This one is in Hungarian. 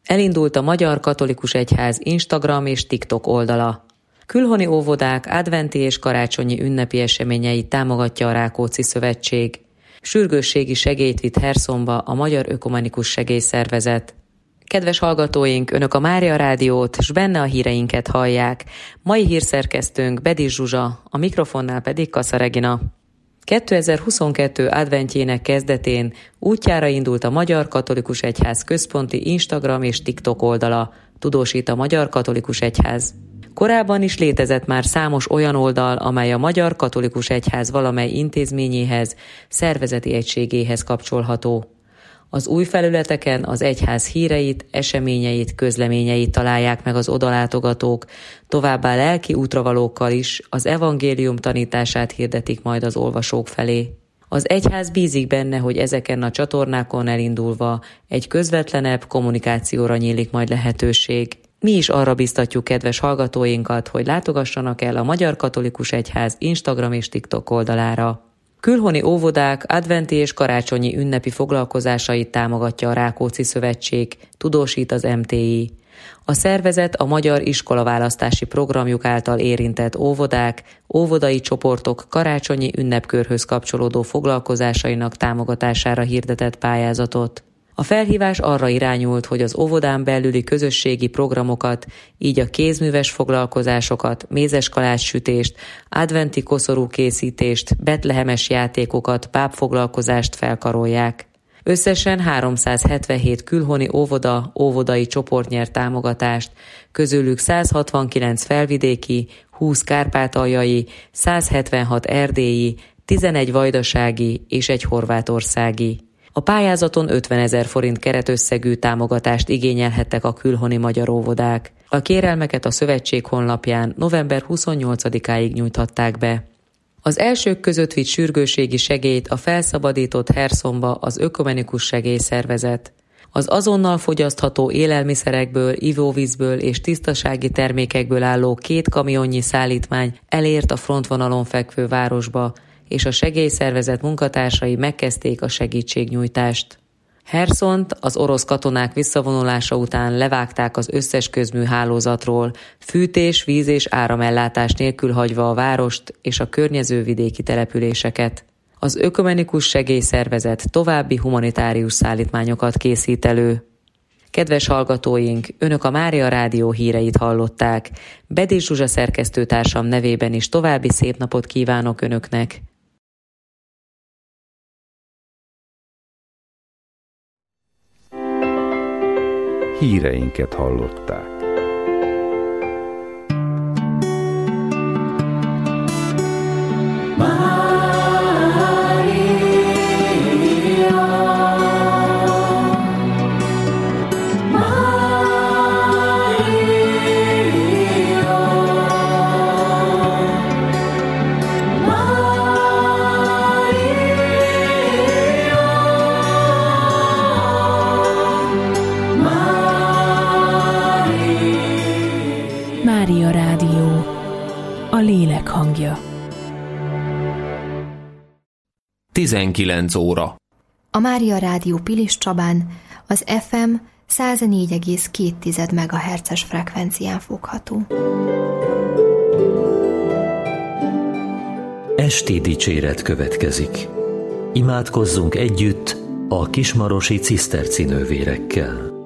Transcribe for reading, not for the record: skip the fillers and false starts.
Elindult a Magyar Katolikus Egyház Instagram és TikTok oldala. Külhoni óvodák adventi és karácsonyi ünnepi eseményeit támogatja a Rákóczi Szövetség. Sürgősségi segélyt vitt Hersonba a Magyar Ökumenikus Segélyszervezet. Kedves hallgatóink, Önök a Mária Rádiót, s benne a híreinket hallják. Mai hírszerkesztőnk Bedis Zsuzsa, a mikrofonnál pedig Kassa Regina. 2022 adventjének kezdetén útjára indult a Magyar Katolikus Egyház központi Instagram és TikTok oldala, tudósít a Magyar Katolikus Egyház. Korábban is létezett már számos olyan oldal, amely a Magyar Katolikus Egyház valamely intézményéhez, szervezeti egységéhez kapcsolható. Az új felületeken az egyház híreit, eseményeit, közleményeit találják meg az odalátogatók, továbbá lelki útravalókkal is az evangélium tanítását hirdetik majd az olvasók felé. Az egyház bízik benne, hogy ezeken a csatornákon elindulva egy közvetlenebb kommunikációra nyílik majd lehetőség. Mi is arra biztatjuk kedves hallgatóinkat, hogy látogassanak el a Magyar Katolikus Egyház Instagram és TikTok oldalára. Külhoni óvodák adventi és karácsonyi ünnepi foglalkozásait támogatja a Rákóczi Szövetség, tudósít az MTI. A szervezet a magyar iskolaválasztási programjuk által érintett óvodák, óvodai csoportok karácsonyi ünnepkörhöz kapcsolódó foglalkozásainak támogatására hirdetett pályázatot. A felhívás arra irányult, hogy az óvodán belüli közösségi programokat, így a kézműves foglalkozásokat, mézeskalácssütést, adventi koszorúkészítést, betlehemes játékokat, pápfoglalkozást felkarolják. Összesen 377 külhoni óvoda, óvodai csoport nyert támogatást, közülük 169 felvidéki, 20 kárpátaljai, 176 erdélyi, 11 vajdasági és egy horvátországi. A pályázaton 50 000 forint keretösszegű támogatást igényelhettek a külhoni magyar óvodák. A kérelmeket a szövetség honlapján november 28-áig nyújthatták be. Az elsők között vitt sürgősségi segélyt a felszabadított Hersonba az Ökumenikus Segélyszervezet. Az azonnal fogyasztható élelmiszerekből, ivóvízből és tisztasági termékekből álló 2 kamionnyi szállítmány elért a frontvonalon fekvő városba, és a segélyszervezet munkatársai megkezdték a segítségnyújtást. Hersont az orosz katonák visszavonulása után levágták az összes közműhálózatról, fűtés, víz és áramellátás nélkül hagyva a várost és a környező vidéki településeket. Az Ökumenikus Segélyszervezet további humanitárius szállítmányokat készít elő. Kedves hallgatóink, Önök a Mária Rádió híreit hallották. Bedis Zsuzsa szerkesztőtársam nevében is további szép napot kívánok Önöknek. Híreinket hallották. Mária Rádió, a lélek hangja. 19 óra. A Mária Rádió Pilis Csabán az FM 104,2 MHz-es frekvencián fogható. Esti dicséret következik. Imádkozzunk együtt a kismarosi ciszterci nővérekkel.